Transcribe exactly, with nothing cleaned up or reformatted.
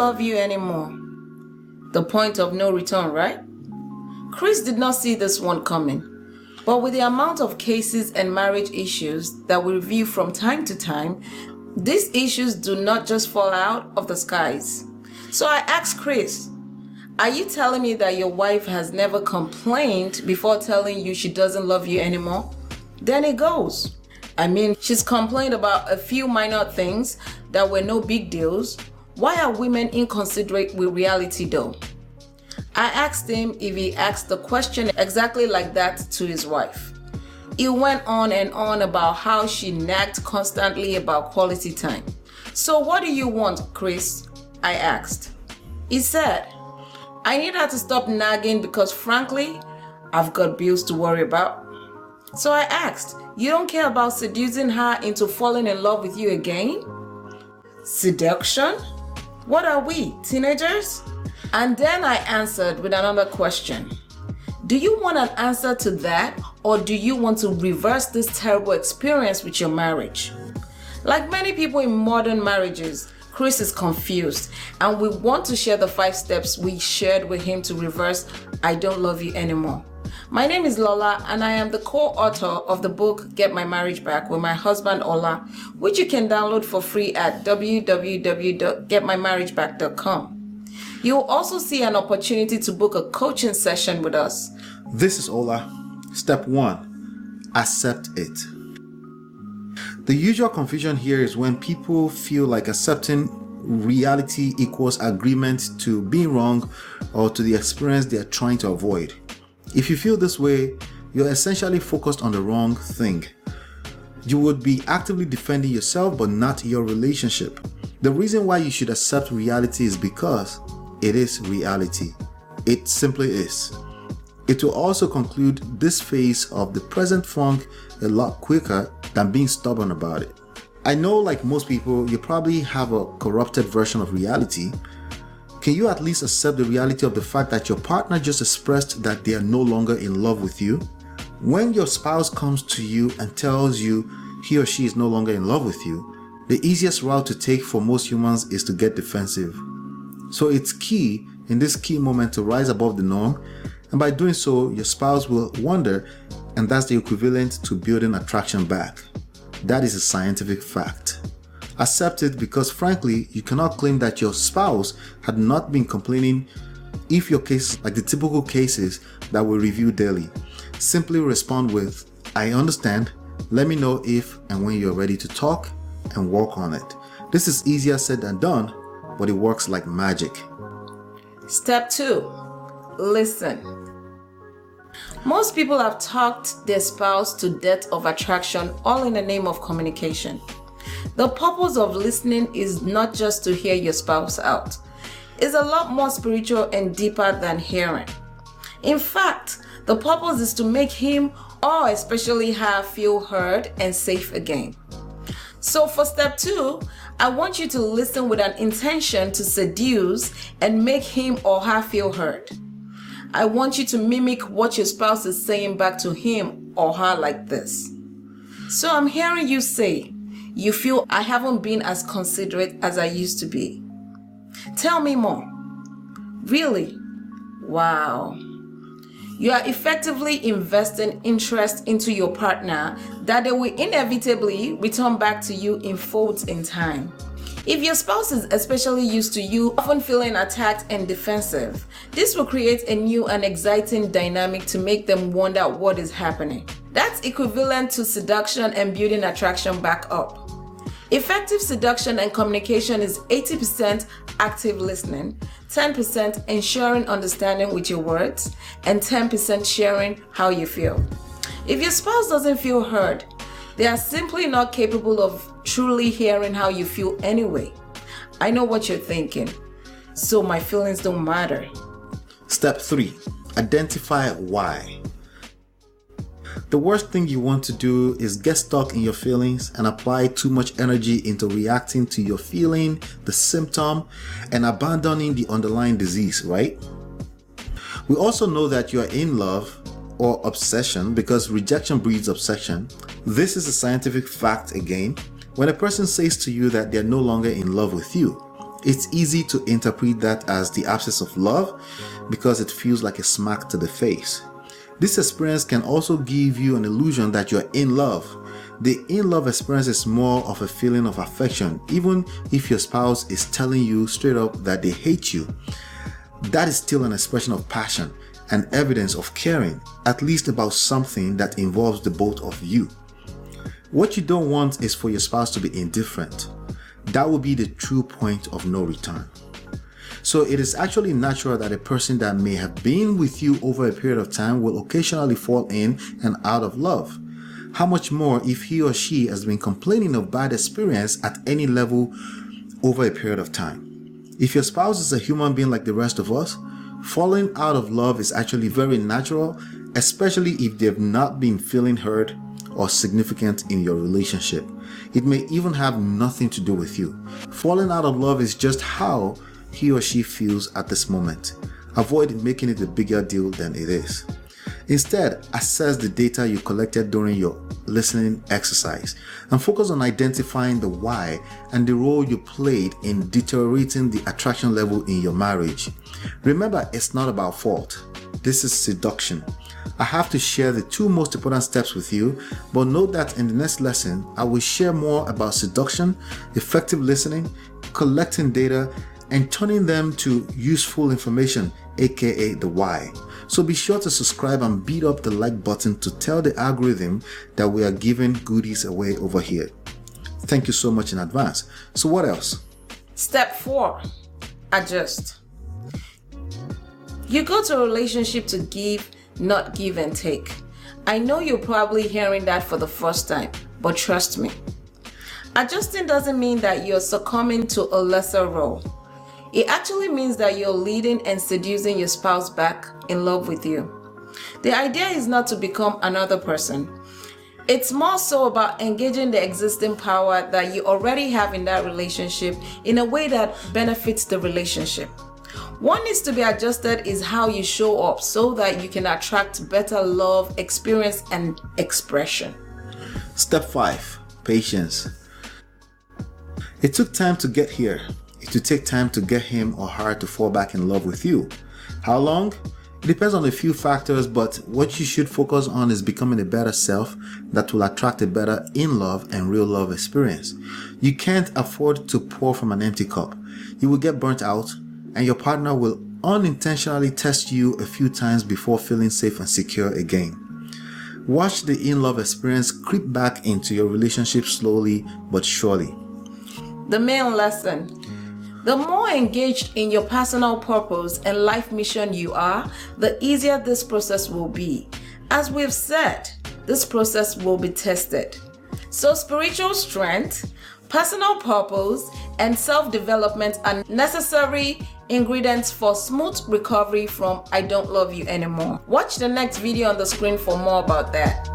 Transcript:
love you anymore. The point of no return, right? Chris did not see this one coming. But with the amount of cases and marriage issues that we review from time to time, these issues do not just fall out of the skies. So I asked Chris, are you telling me that your wife has never complained before telling you she doesn't love you anymore? Then it goes. I mean, she's complained about a few minor things that were no big deals. Why are women inconsiderate with reality though? I asked him if he asked the question exactly like that to his wife. He went on and on about how she nagged constantly about quality time. So what do you want, Chris? I asked. He said, I need her to stop nagging because frankly, I've got bills to worry about. So I asked, you don't care about seducing her into falling in love with you again? Seduction? What are we, teenagers? And then I answered with another question. Do you want an answer to that, or do you want to reverse this terrible experience with your marriage? Like many people in modern marriages, Chris is confused, and we want to share the five steps we shared with him to reverse I Don't Love You Anymore. My name is Lola, and I am the co-author of the book Get My Marriage Back with my husband Ola, which you can download for free at w w w dot get my marriage back dot com. You'll also see an opportunity to book a coaching session with us. This is Ola. Step one, accept it. The usual confusion here is when people feel like accepting reality equals agreement to being wrong or to the experience they are trying to avoid. If you feel this way, you're essentially focused on the wrong thing. You would be actively defending yourself but not your relationship. The reason why you should accept reality is because it is reality. It simply is. It will also conclude this phase of the present funk a lot quicker than being stubborn about it. I know, like most people, you probably have a corrupted version of reality. Can you at least accept the reality of the fact that your partner just expressed that they are no longer in love with you? When your spouse comes to you and tells you he or she is no longer in love with you, the easiest route to take for most humans is to get defensive. So it's key in this key moment to rise above the norm, and by doing so, your spouse will wonder, and that's the equivalent to building attraction back. That is a scientific fact. Accept it because frankly, you cannot claim that your spouse had not been complaining if your case like the typical cases that we review daily. Simply respond with, I understand, let me know if and when you're ready to talk and work on it. This is easier said than done, but it works like magic. Step two, listen. Most people have talked their spouse to death of attraction, all in the name of communication. The purpose of listening is not just to hear your spouse out. It's a lot more spiritual and deeper than hearing. In fact, the purpose is to make him or especially her feel heard and safe again. So for step two, I want you to listen with an intention to seduce and make him or her feel heard. I want you to mimic what your spouse is saying back to him or her like this. So I'm hearing you say, you feel I haven't been as considerate as I used to be. Tell me more. Really? Wow. You are effectively investing interest into your partner that they will inevitably return back to you in folds in time. If your spouse is especially used to you often feeling attacked and defensive, this will create a new and exciting dynamic to make them wonder what is happening. That's equivalent to seduction and building attraction back up. Effective seduction and communication is eighty percent active listening, ten percent ensuring understanding with your words, and ten percent sharing how you feel. If your spouse doesn't feel heard, they are simply not capable of truly hearing how you feel anyway. I know what you're thinking, so my feelings don't matter. Step three, identify why. The worst thing you want to do is get stuck in your feelings and apply too much energy into reacting to your feeling, the symptom, and abandoning the underlying disease, right? We also know that you are in love or obsession because rejection breeds obsession. This is a scientific fact again. When a person says to you that they're no longer in love with you, It's easy to interpret that as the absence of love because it feels like a smack to the face. This experience can also give you an illusion that you're in love. The in-love experience is more of a feeling of affection, even if your spouse is telling you straight up that they hate you. That is still an expression of passion and evidence of caring, at least about something that involves the both of you. What you don't want is for your spouse to be indifferent. That will be the true point of no return. So it is actually natural that a person that may have been with you over a period of time will occasionally fall in and out of love. How much more if he or she has been complaining of bad experience at any level over a period of time. If your spouse is a human being like the rest of us, falling out of love is actually very natural, especially if they've not been feeling heard or significant in your relationship. It may even have nothing to do with you. Falling out of love is just how he or she feels at this moment. Avoid making it a bigger deal than it is. Instead, assess the data you collected during your listening exercise and focus on identifying the why and the role you played in deteriorating the attraction level in your marriage. Remember, it's not about fault. This is seduction. I have to share the two most important steps with you, but note that in the next lesson, I will share more about seduction, effective listening, collecting data, and turning them to useful information, aka the why. So be sure to subscribe and beat up the like button to tell the algorithm that we are giving goodies away over here. Thank you so much in advance. So what else? Step four, adjust. You go to a relationship to give, not give and take. I know you're probably hearing that for the first time, but trust me. Adjusting doesn't mean that you're succumbing to a lesser role. It actually means that you're leading and seducing your spouse back in love with you. The idea is not to become another person. It's more so about engaging the existing power that you already have in that relationship in a way that benefits the relationship. What needs to be adjusted is how you show up so that you can attract better love, experience, and expression. Step five, patience. It took time to get here. It will take time to get him or her to fall back in love with you. How long? It depends on a few factors, but what you should focus on is becoming a better self that will attract a better in-love and real love experience. You can't afford to pour from an empty cup. You will get burnt out, and your partner will unintentionally test you a few times before feeling safe and secure again. Watch the in-love experience creep back into your relationship slowly but surely. The main lesson. The more engaged in your personal purpose and life mission you are, the easier this process will be. As we've said, this process will be tested. So spiritual strength, personal purpose, and self-development are necessary ingredients for smooth recovery from I don't love you anymore. Watch the next video on the screen for more about that.